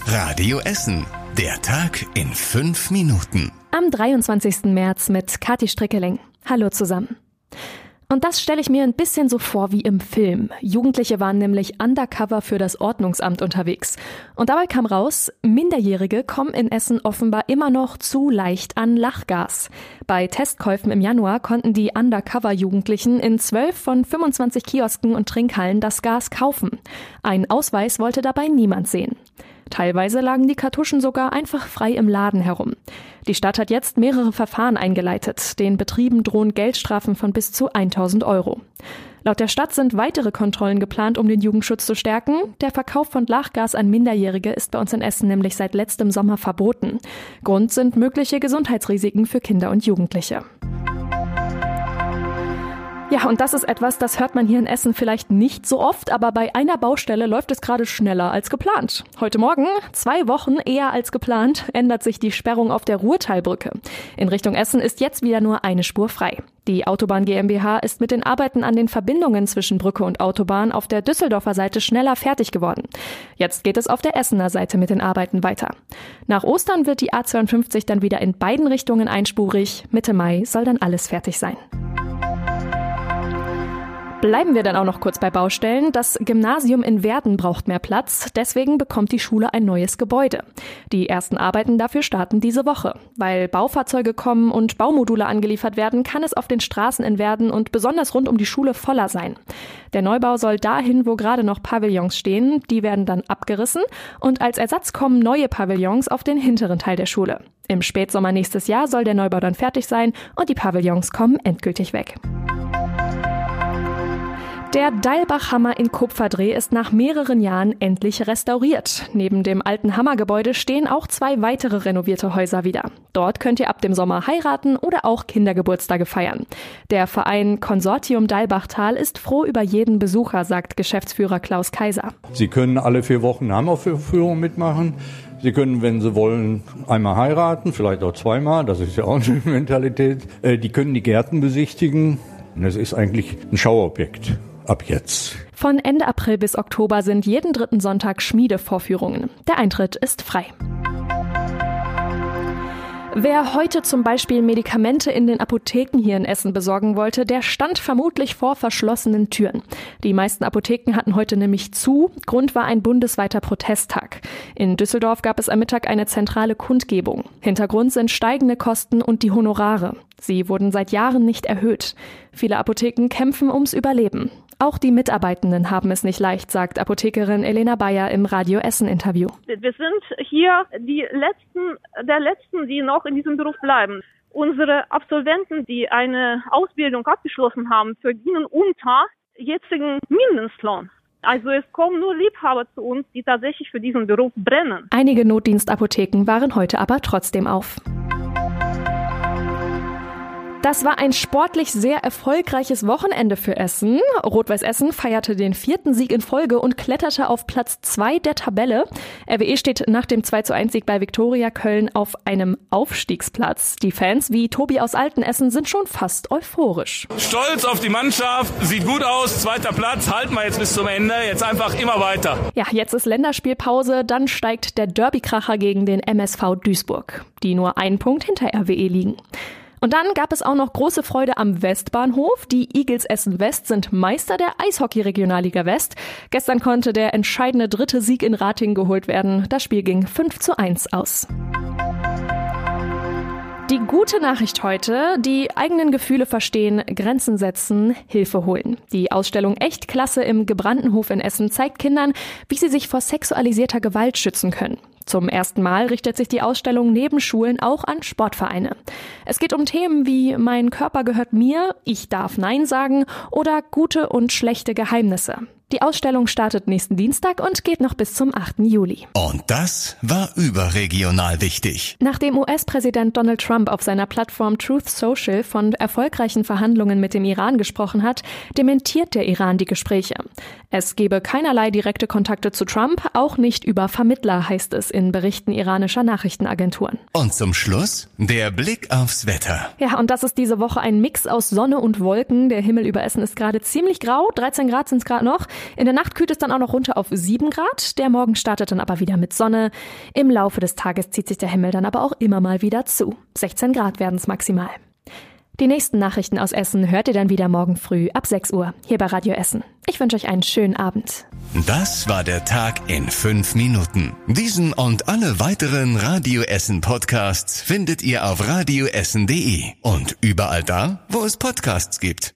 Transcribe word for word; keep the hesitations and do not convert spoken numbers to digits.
Radio Essen. Der Tag in fünf Minuten. Am dreiundzwanzigsten März mit Kathi Strickeling. Hallo zusammen. Und das stelle ich mir ein bisschen so vor wie im Film. Jugendliche waren nämlich undercover für das Ordnungsamt unterwegs. Und dabei kam raus, Minderjährige kommen in Essen offenbar immer noch zu leicht an Lachgas. Bei Testkäufen im Januar konnten die Undercover-Jugendlichen in zwölf von fünfundzwanzig Kiosken und Trinkhallen das Gas kaufen. Einen Ausweis wollte dabei niemand sehen. Teilweise lagen die Kartuschen sogar einfach frei im Laden herum. Die Stadt hat jetzt mehrere Verfahren eingeleitet. Den Betrieben drohen Geldstrafen von bis zu tausend Euro. Laut der Stadt sind weitere Kontrollen geplant, um den Jugendschutz zu stärken. Der Verkauf von Lachgas an Minderjährige ist bei uns in Essen nämlich seit letztem Sommer verboten. Grund sind mögliche Gesundheitsrisiken für Kinder und Jugendliche. Ja, und das ist etwas, das hört man hier in Essen vielleicht nicht so oft, aber bei einer Baustelle läuft es gerade schneller als geplant. Heute Morgen, zwei Wochen eher als geplant, ändert sich die Sperrung auf der Ruhrtalbrücke. In Richtung Essen ist jetzt wieder nur eine Spur frei. Die Autobahn GmbH ist mit den Arbeiten an den Verbindungen zwischen Brücke und Autobahn auf der Düsseldorfer Seite schneller fertig geworden. Jetzt geht es auf der Essener Seite mit den Arbeiten weiter. Nach Ostern wird die A zweiundfünfzig dann wieder in beiden Richtungen einspurig. Mitte Mai soll dann alles fertig sein. Bleiben wir dann auch noch kurz bei Baustellen. Das Gymnasium in Werden braucht mehr Platz, deswegen bekommt die Schule ein neues Gebäude. Die ersten Arbeiten dafür starten diese Woche. Weil Baufahrzeuge kommen und Baumodule angeliefert werden, kann es auf den Straßen in Werden und besonders rund um die Schule voller sein. Der Neubau soll dahin, wo gerade noch Pavillons stehen, die werden dann abgerissen und als Ersatz kommen neue Pavillons auf den hinteren Teil der Schule. Im Spätsommer nächstes Jahr soll der Neubau dann fertig sein und die Pavillons kommen endgültig weg. Der Deilbach-Hammer in Kupferdreh ist nach mehreren Jahren endlich restauriert. Neben dem alten Hammergebäude stehen auch zwei weitere renovierte Häuser wieder. Dort könnt ihr ab dem Sommer heiraten oder auch Kindergeburtstage feiern. Der Verein Konsortium Deilbachtal ist froh über jeden Besucher, sagt Geschäftsführer Klaus Kaiser. Sie können alle vier Wochen eine Hammerführung mitmachen. Sie können, wenn Sie wollen, einmal heiraten, vielleicht auch zweimal. Das ist ja auch eine Mentalität. Die können die Gärten besichtigen. Es ist eigentlich ein Schauobjekt. Ab jetzt. Von Ende April bis Oktober sind jeden dritten Sonntag Schmiedevorführungen. Der Eintritt ist frei. Wer heute zum Beispiel Medikamente in den Apotheken hier in Essen besorgen wollte, der stand vermutlich vor verschlossenen Türen. Die meisten Apotheken hatten heute nämlich zu. Grund war ein bundesweiter Protesttag. In Düsseldorf gab es am Mittag eine zentrale Kundgebung. Hintergrund sind steigende Kosten und die Honorare. Sie wurden seit Jahren nicht erhöht. Viele Apotheken kämpfen ums Überleben. Auch die Mitarbeitenden haben es nicht leicht, sagt Apothekerin Elena Bayer im Radio Essen-Interview. Wir sind hier die Letzten der Letzten, die noch in diesem Beruf bleiben. Unsere Absolventen, die eine Ausbildung abgeschlossen haben, verdienen unter jetzigen Mindestlohn. Also es kommen nur Liebhaber zu uns, die tatsächlich für diesen Beruf brennen. Einige Notdienstapotheken waren heute aber trotzdem auf. Das war ein sportlich sehr erfolgreiches Wochenende für Essen. Rot-Weiß Essen feierte den vierten Sieg in Folge und kletterte auf Platz zwei der Tabelle. R W E steht nach dem zwei zu eins Sieg bei Viktoria Köln auf einem Aufstiegsplatz. Die Fans wie Tobi aus Altenessen sind schon fast euphorisch. Stolz auf die Mannschaft, sieht gut aus, zweiter Platz, halten wir jetzt bis zum Ende, jetzt einfach immer weiter. Ja, jetzt ist Länderspielpause, dann steigt der Derbykracher gegen den M S V Duisburg, die nur einen Punkt hinter R W E liegen. Und dann gab es auch noch große Freude am Westbahnhof. Die Eagles Essen West sind Meister der Eishockey-Regionalliga West. Gestern konnte der entscheidende dritte Sieg in Ratingen geholt werden. Das Spiel ging fünf zu eins aus. Die gute Nachricht heute, die eigenen Gefühle verstehen, Grenzen setzen, Hilfe holen. Die Ausstellung Echtklasse im Gebranntenhof in Essen zeigt Kindern, wie sie sich vor sexualisierter Gewalt schützen können. Zum ersten Mal richtet sich die Ausstellung neben Schulen auch an Sportvereine. Es geht um Themen wie Mein Körper gehört mir, ich darf Nein sagen oder gute und schlechte Geheimnisse. Die Ausstellung startet nächsten Dienstag und geht noch bis zum achten Juli. Und das war überregional wichtig. Nachdem U S-Präsident Donald Trump auf seiner Plattform Truth Social von erfolgreichen Verhandlungen mit dem Iran gesprochen hat, dementiert der Iran die Gespräche. Es gebe keinerlei direkte Kontakte zu Trump, auch nicht über Vermittler, heißt es in Berichten iranischer Nachrichtenagenturen. Und zum Schluss der Blick aufs Wetter. Ja, und das ist diese Woche ein Mix aus Sonne und Wolken. Der Himmel über Essen ist gerade ziemlich grau, dreizehn Grad sind es gerade noch. In der Nacht kühlt es dann auch noch runter auf sieben Grad. Der Morgen startet dann aber wieder mit Sonne. Im Laufe des Tages zieht sich der Himmel dann aber auch immer mal wieder zu. sechzehn Grad werden es maximal. Die nächsten Nachrichten aus Essen hört ihr dann wieder morgen früh ab sechs Uhr hier bei Radio Essen. Ich wünsche euch einen schönen Abend. Das war der Tag in fünf Minuten. Diesen und alle weiteren Radio Essen Podcasts findet ihr auf radioessen punkt de und überall da, wo es Podcasts gibt.